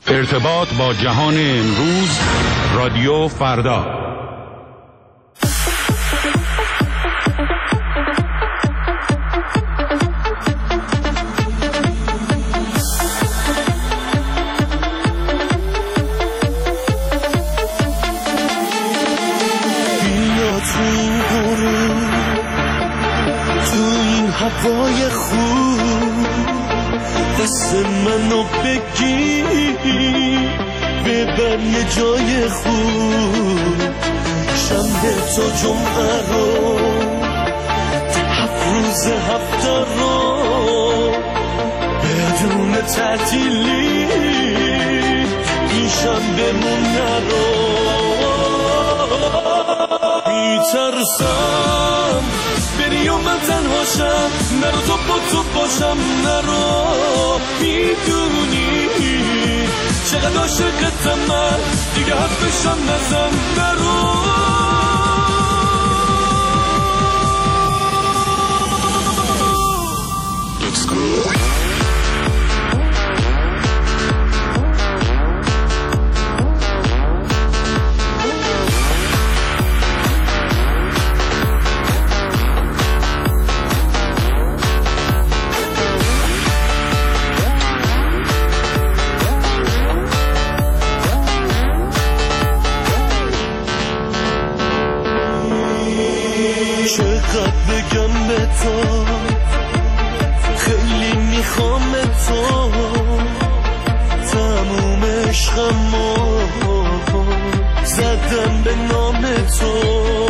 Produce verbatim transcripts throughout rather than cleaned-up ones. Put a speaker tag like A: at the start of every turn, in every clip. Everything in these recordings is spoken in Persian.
A: ارتباط با جهان امروز، رادیو فردا.
B: بیا تو این غروب، تو این هوای خوب، دست منو بگیر ببر یه جای خوب. شنبه تا جمعه رو، هفت روز هفته رو بدون تعطیلی، این شنبه مون نرو. میترسم بری و من تنهاشم، نرو تو با تو باشم، نرو. میدونی چقدر عاشقتم من، دیگه حرفشم نزن، نرو. چقدر بگم به تو، خیلی میخوام تو، تموم عشقمو زدم به نام تو.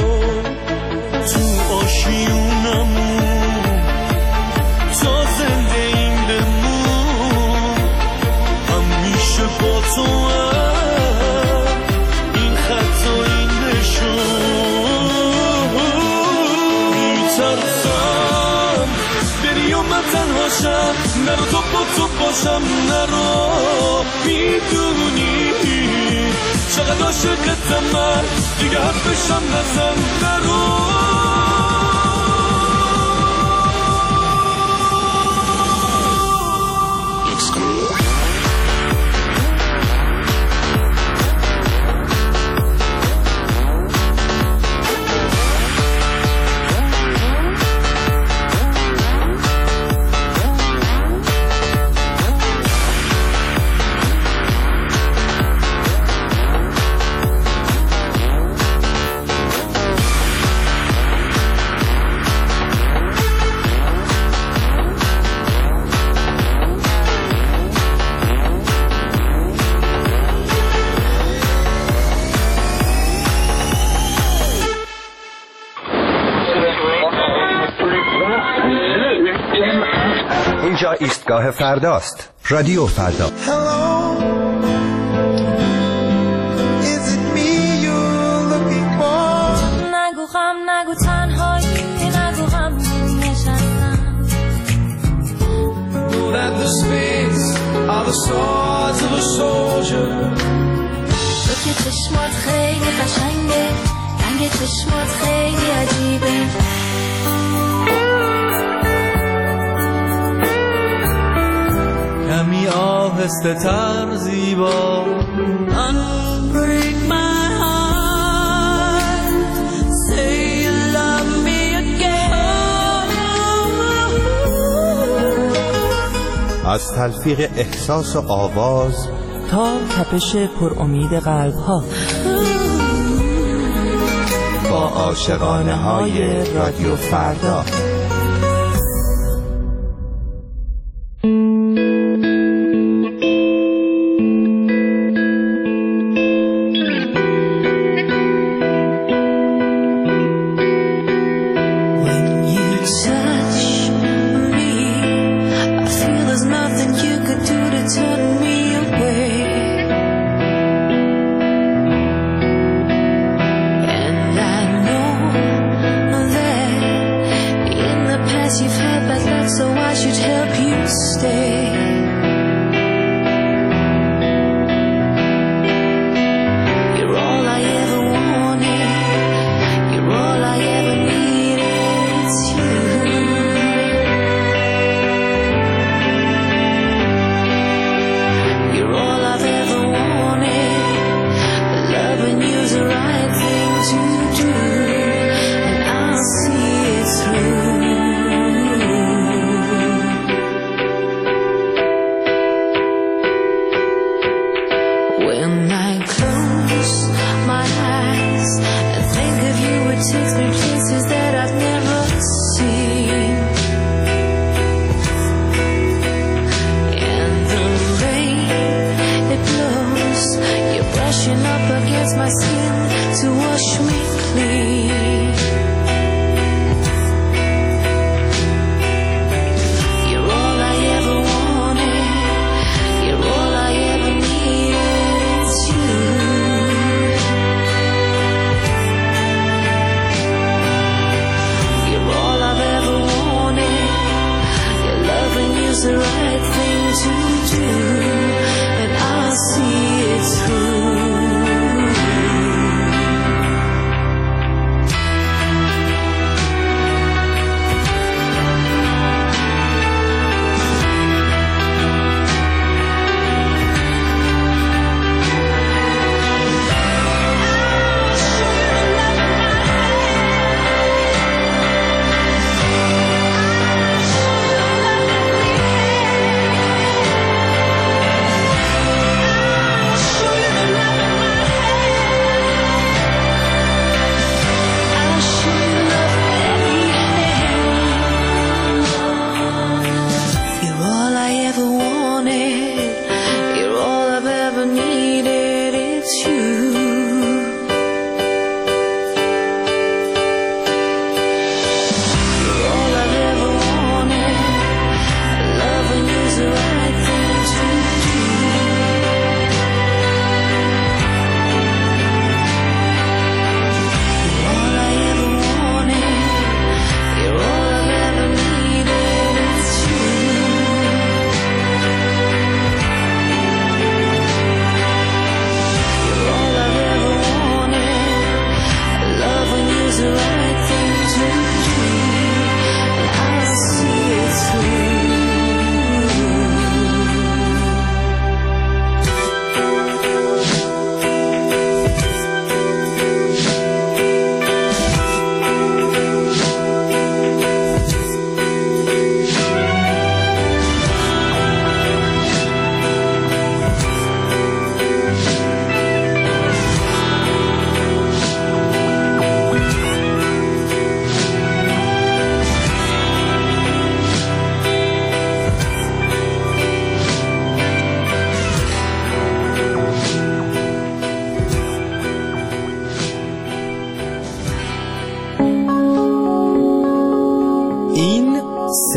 B: تو آشیونمون تا زنده این بمون، همیشه با تو هم این خط و این نشون. میترسم بری و من تنهاشم، نرو تو با تو باشم، نرو. میدونی چقدر عاشقتم من، دیگه حرفشم نزن، نرو.
C: اینجا ایستگاه فرداست. رادیو فردا.
D: نگو غم، نگو تنهایی، نگو غم نشستم. تو که چشمات خیلی قشنگه، رنگ چشمات خیلی عجیبه.
B: کمی آهسته تر زیبا،
D: Unbreak my heart, say you love me again.
C: از تلفیق احساس و آواز
E: تا تپش پر امید قلب ها،
C: با عاشقانه های رادیو فردا.
D: In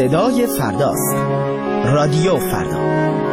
F: صدای فرداست. رادیو فردا.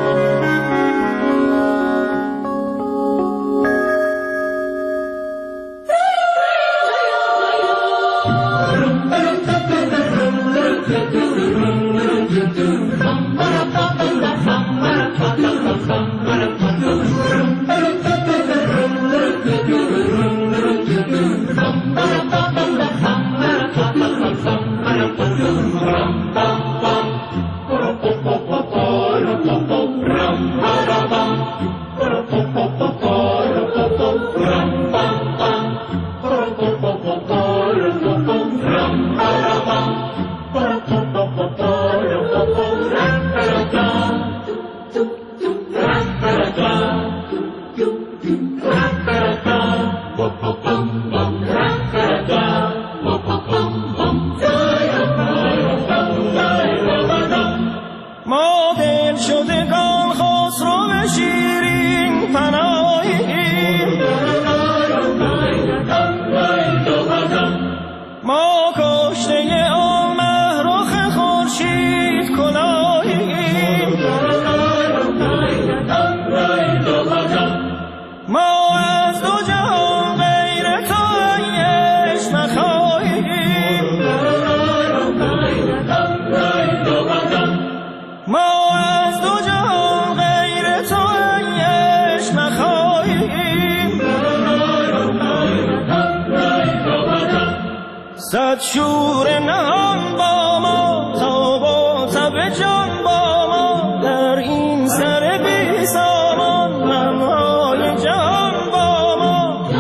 B: صد شور نهان با ما تا با تب جان با ما در این سر بی سامان منهای جهان با ما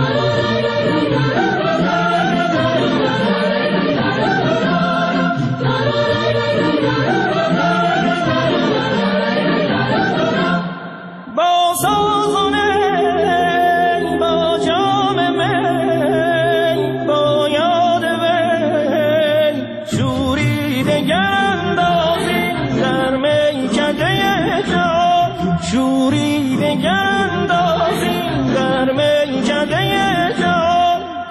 B: با سازونه با جام می با یاد وی شوری دگر اندازیم در میکده جان شوری دگر اندازیم در میکده جان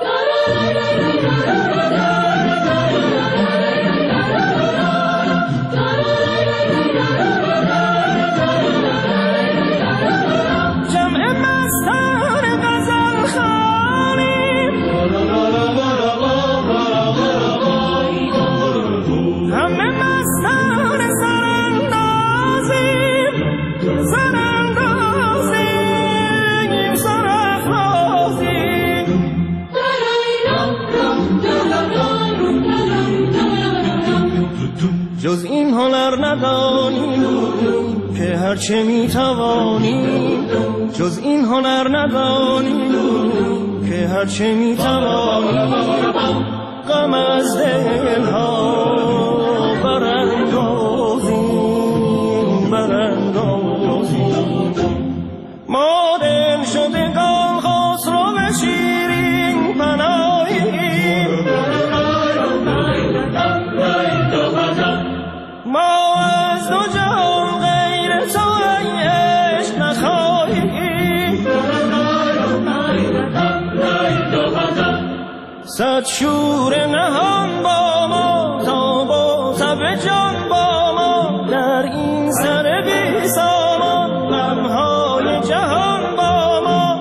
B: جمع مستان غزل خوانیم همه مستان سراندازیم سراندازیم سرافرازیم جز این هنر ندانیم که هرچه میتوانیم جز این هنر ندانیم که هرچه میتوانیم غم از دلها براندازیم براندازیم ما دل شدگان خسرو شیرین پناهیم ما از دو جهان غیر تو عشق نخواهیم صد شور نهان با ما تا با تب جان با ما در این سر بی سامان غمهای جهان با ما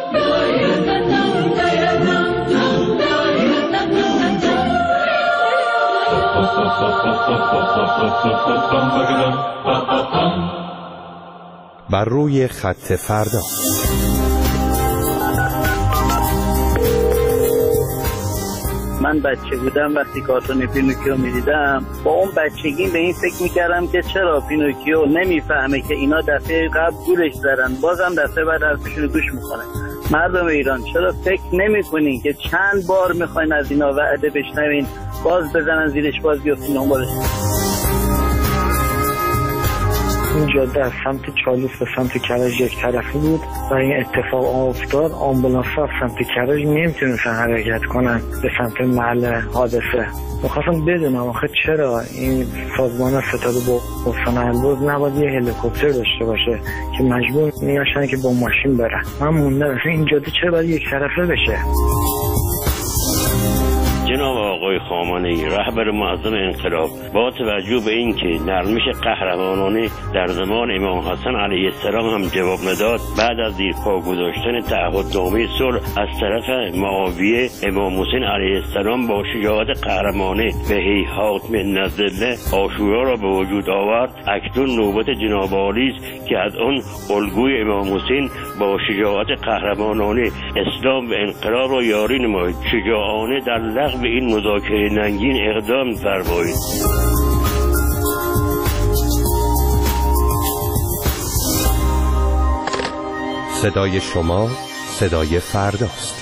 C: بر روی خط فردا.
G: من بچه بودم وقتی کارتون پینوکیو میدیدم با اون بچگی به این فکر میکردم که چرا پینوکیو نمیفهمه که اینا دفعه قبل گولش زدن بازم دفعه بعد حرفشون گوش میکنه. مردم ایران چرا فکر نمیکنین که چند بار میخواین از اینا وعده بشنوین باز بزنن زیرش باز بیافتین دنبالش؟
H: این جاده از سمت چالوس به سمت کرج یک طرفی بود و این اتفاق افتاد. آمبولانس ها سمت کرج نمیتونستن حرکت کنن به سمت محل حادثه. میخواستم بدونم آخه چرا این سازمان ستاد بستان البرز نباید یه هلیکوپتر داشته باشه که مجبور میاشن که با ماشین برن. من موندم این جاده چرا باید یک طرفه بشه؟
I: جناب آقای آقای خامنه‌ای رهبر معظم انقلاب با توجه به اینکه نرمش قهرمانانه در زمان امام حسن علیه السلام هم جواب نداد، بعد از زیر پا گذاشتن تعهدنامه صلح از طرف معاویه، امام حسین علیه السلام با شجاعت قهرمانه به هیهات من الله عاشورا را به وجود آورد. اکنون نوبت جناب عالی است که از آن الگوی امام حسین با شجاعت قهرمانانه اسلام و انقلاب را یاری نمایید. شجاعانه در لغو این مذاکره ننگین اقدام فرمایید.
C: صدای شما صدای فرداست.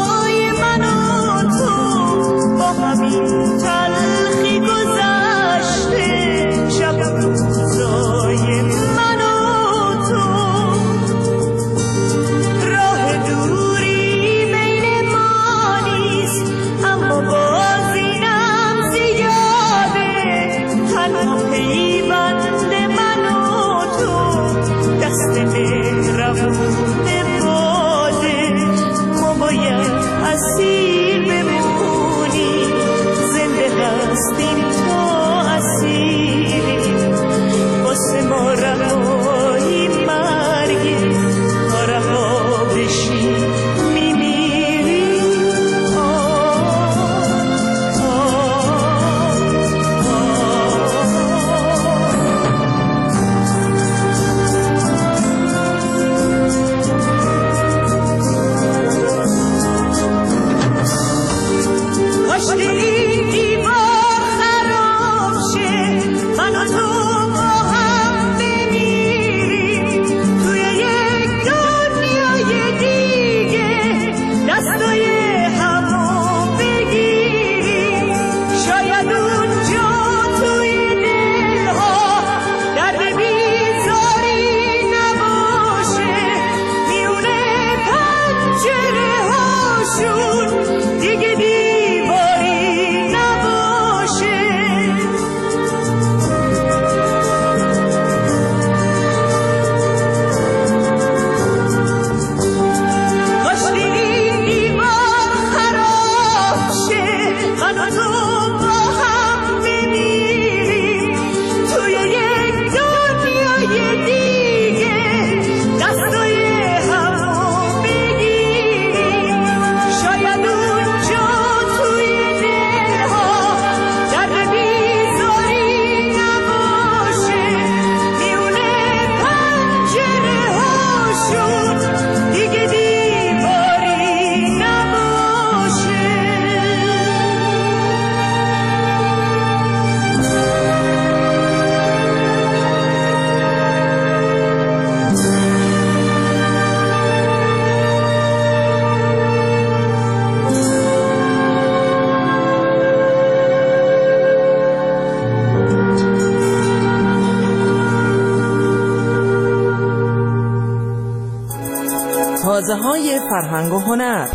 D: تلخی گذشت
E: حوزه های فرهنگ و هنر.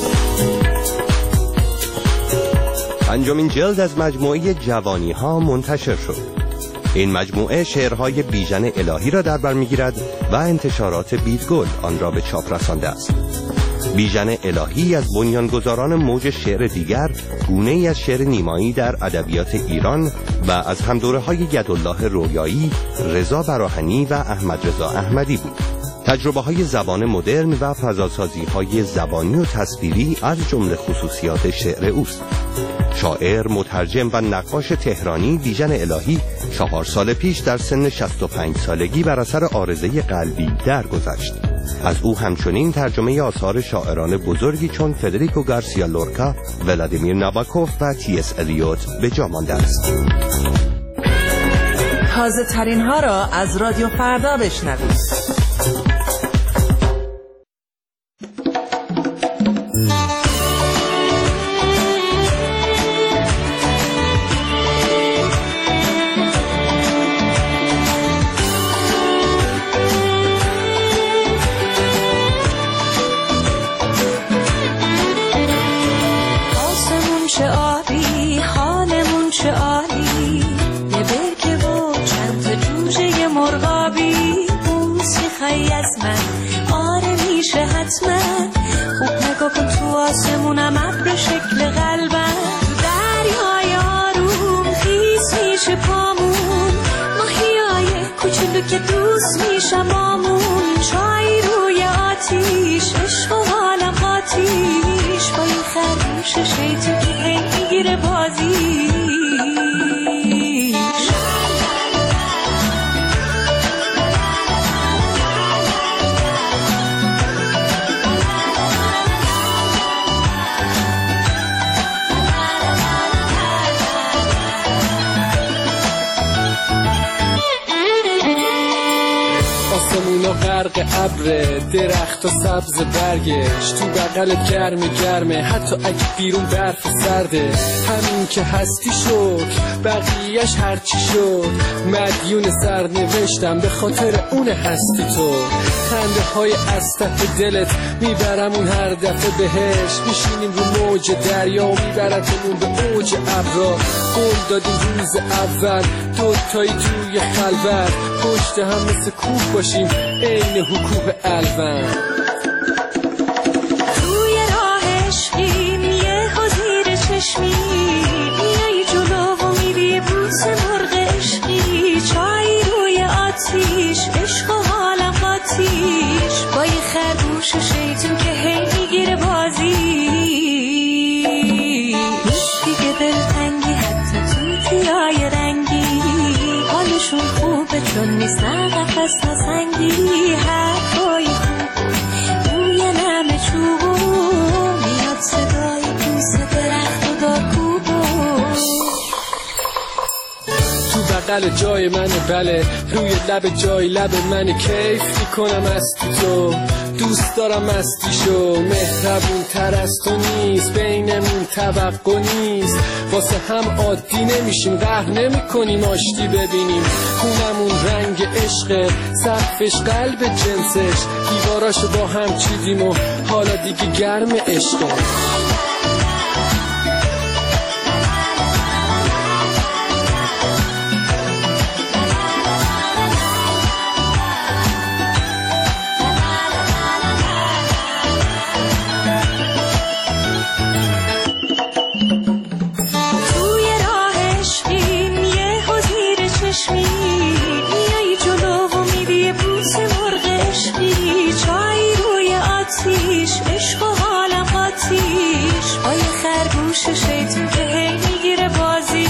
C: پنجمین جلد از مجموعه جوانی ها منتشر شد. این مجموعه شعرهای بیژن الهی را در بر میگیرد و انتشارات بیدگل آن را به چاپ رسانده است. بیژن الهی از بنیانگذاران موج شعر دیگر، گونه‌ای از شعر نیمایی در ادبیات ایران و از همدوره‌های یدالله رویایی، رضا براهنی و احمد رضا احمدی بود. تجربه‌های زبان مدرن و فضاسازی‌های زبانی و تصویری از جمله خصوصیات شعر اوست. شاعر، مترجم و نقاش تهرانی بیژن الهی چهار سال پیش در سن شصت و پنج سالگی بر اثر عارضه قلبی درگذشت. از او همچنین ترجمه آثار شاعران بزرگی چون فدریکو گارسیا لورکا، ولادیمیر ناباکوف و تی اس الیوت به جا مانده است.
E: تازه ترین ها را از رادیو فردا بشنوید.
D: خوب نگاه کن تو آسمونم ابر شکل قلبم، دریای آروم خیس میشه پامون، ماهیای کوچولو که دوست میشم آمون، چای روی آتیش عشق و حالم قاتیش، با این خرگوش شیطون که هی میگیره بازیش.
J: آسمونا غرق ابره، درخت و سبز برگش، تو بغلت گرم گرمه حتی اگه بیرون برف سرده. همین که هستی شد بقیهش هرچی شد، مدیون سرنوشتم به خاطر اون هستی تو. خنده های از ته دلت میبرمون هر دفعه بهش، میشینیم رو موج دریا و میبرتمون به اوج ابرا. قول دادیم روز اول دوتایی توی خلوت، پشت هم مثل کوه باشیم عین حکوه الون.
D: توی راه عشقیم یه حضیر چشمی، میای جلو و میری بوس مرغ عشقی، چای روی آتیش عشق و حالم قاتیش، با یه خرگوش شیطون که هی میگیره بازی. دیگه دلتنگی حتی تو تیای رنگی، حالشون خوبه چون نیستن قفص نسنگی، حرفای خوب روی نم چوبو، میاد صدای بوس درخت و دارکوبو.
J: تو بغل جای منه بله، روی لب جای لب منه، کیف میکنم از تو، دوست دارم مستیشو. مهربون تر از تو نیست، بینمون توقع نیست، واسه هم عادی نمیشیم، قهر نمی کنیم آشتی ببینیم. خونمون رنگ عشقه، سقفش قلب جنسش، دیواراشو با هم چیدیم و حالا دیگه گرم عشقه.
D: عشق و حالم قاتیش، با یه خرگوش شیطون که هی میگیره بازی.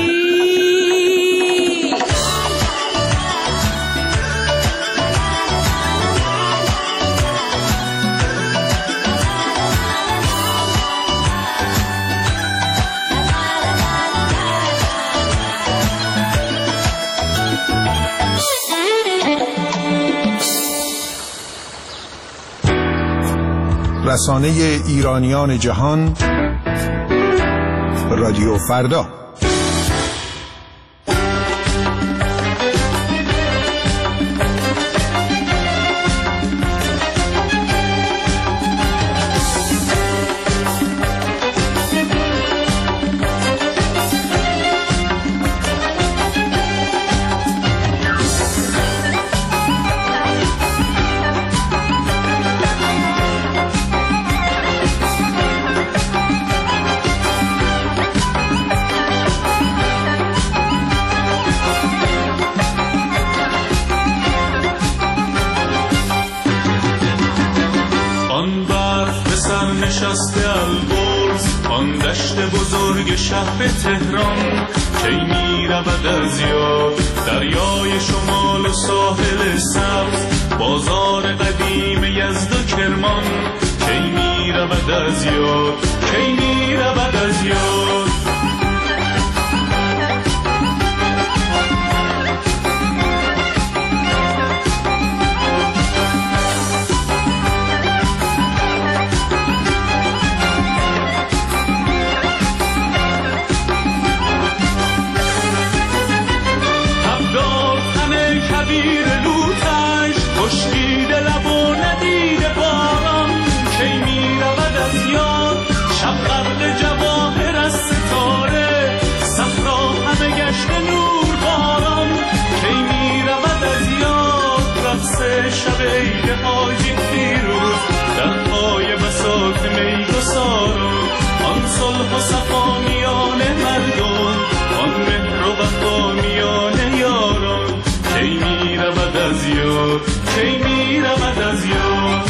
K: رسانه ایرانیان جهان، رادیو فردا.
B: بزرگ شهر تهران کی می رود از یاد، دریای شمال و ساحل سبز، بازار قدیم یزد و کرمان کی می رود از یاد، کی می رود از یاد. شب عید حاجی پیروز در پای بساط میگساران، آن صلح و صفا میان مردم، آن مهر و وفا میان یاران کی می رود از یاد، کی می رود از یاد.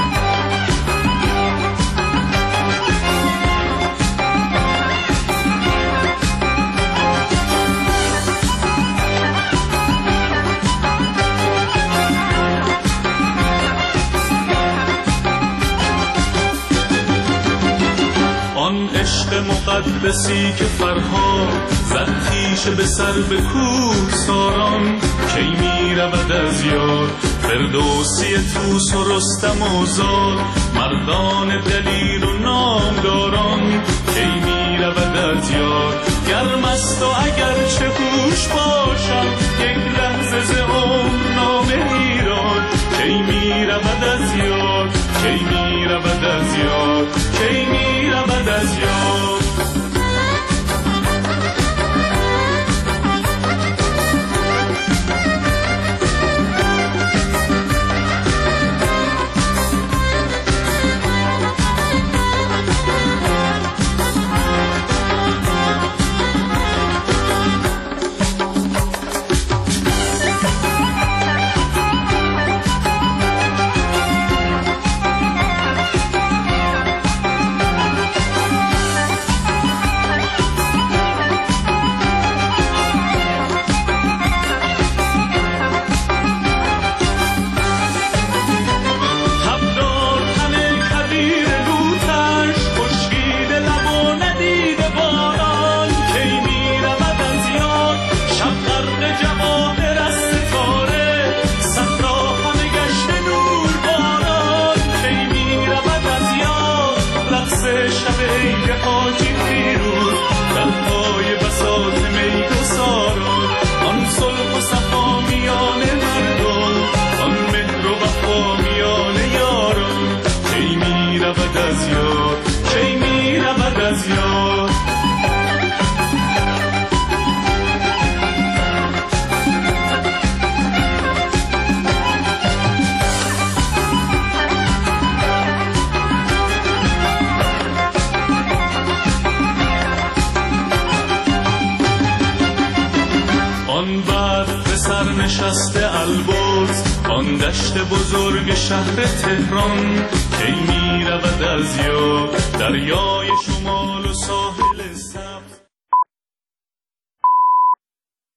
B: عشق مقدسی که فرهاد زد تیشه به سر به کوه ساران کی می رود از یاد، فردوسی طوس و رستم و زال، مردان دلیر و نامداران کی می رود از یاد. گرم است و اگر چه هوش باشم یک لحظه ز عمر نامه ایران کی می رود از یاد، کی می رود از یاد، کی می رود از یاد. نشسته البرز آن دشت بزرگ شهر تهران کی می رود از یاد، دریای شمال و ساحل